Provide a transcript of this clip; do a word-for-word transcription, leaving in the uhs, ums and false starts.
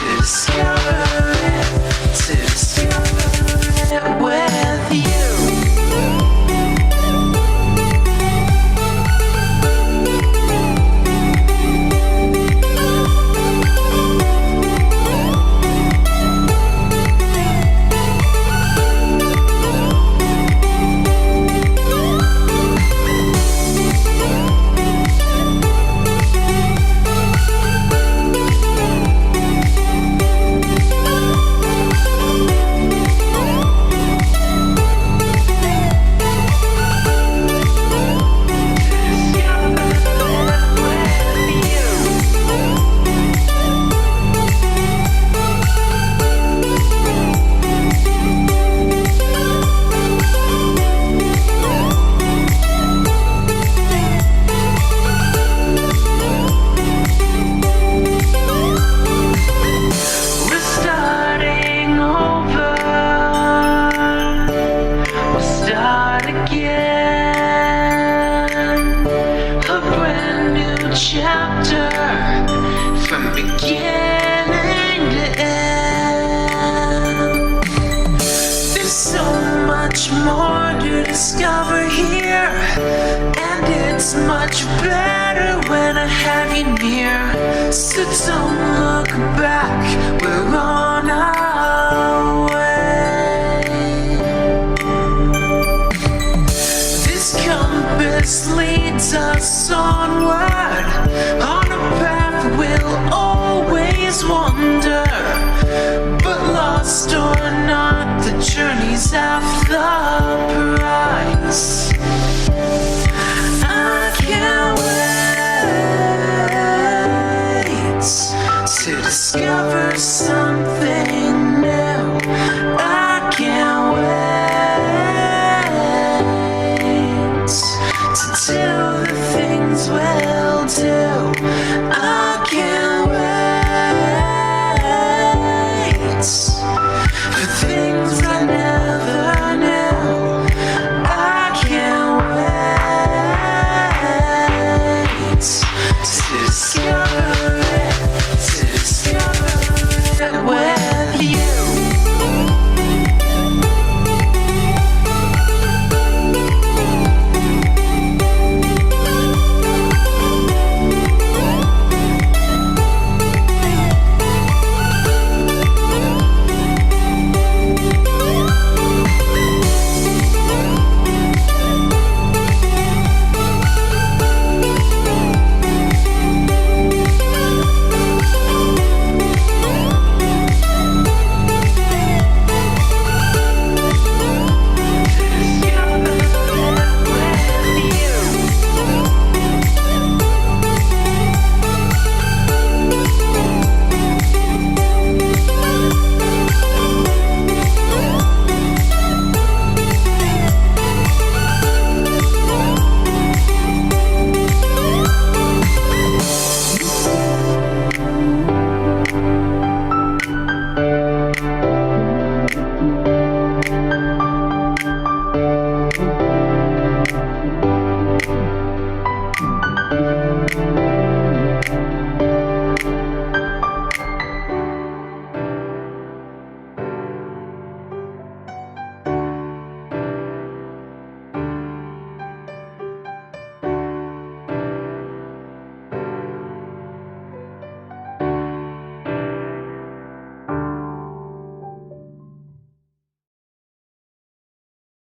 discover it, to discover it with you. Chapter from beginning to end. There's so much more to discover here, and it's much better when I have you near. So don't look back, we're on our way. This compass leads us onward, on a path we'll always wander. But lost or not, the journey's half the price. I can't wait to discover some